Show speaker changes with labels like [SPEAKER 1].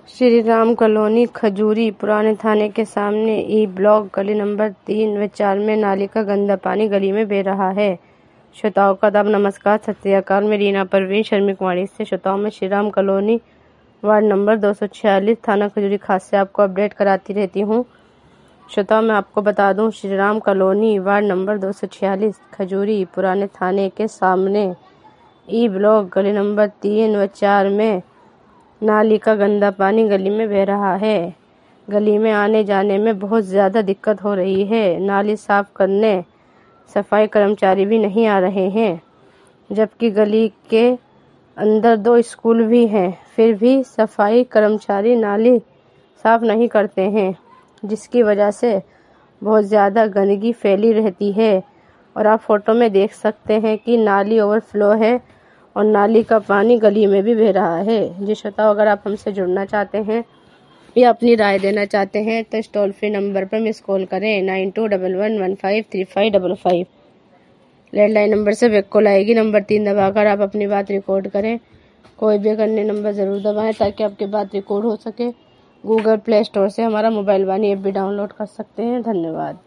[SPEAKER 1] Shri Ram colony खजूरी पुराने थाने के सामने ई ब्लॉक गली नंबर 3 व 4 में नाली का गंदा पानी गली में बह रहा है। श्रोताओं का आदाब, नमस्कार, सत श्री अकाल। मैं रीना परवीन शर्मी कुमारी से श्रोताओं में Shri Ram colony ward number 246 थाना खजूरी खास से आपको अपडेट कराती रहती हूँ। श्रोताओं मैं आपको बता दूं, Shri Ram colony ward number 246 Khajuri पुराने थाने के सामने ई ब्लॉक गली नंबर 3 व 4 में नाली का गंदा पानी गली में बह रहा है। गली में आने जाने में बहुत ज़्यादा दिक्कत हो रही है। नाली साफ करने सफाई कर्मचारी भी नहीं आ रहे हैं, जबकि गली के अंदर 2 स्कूल भी हैं, फिर भी सफाई कर्मचारी नाली साफ नहीं करते हैं, जिसकी वजह से बहुत ज़्यादा गंदगी फैली रहती है। और आप फोटो में देख सकते हैं कि नाली ओवरफ्लो है और नाली का पानी गली में भी बह रहा है। जी श्रोताओं, अगर आप हमसे जुड़ना चाहते हैं या अपनी राय देना चाहते हैं तो इस टोल फ्री नंबर पर मिस कॉल करें 9211153555। लैंडलाइन नंबर से बैक कॉल आएगी। नंबर 3 दबाकर आप अपनी बात रिकॉर्ड करें। कोई भी अन्य नंबर ज़रूर दबाएं ताकि आपकी बात रिकॉर्ड हो सके। गूगल प्ले स्टोर से हमारा मोबाइल वाणी ऐप भी डाउनलोड कर सकते हैं। धन्यवाद।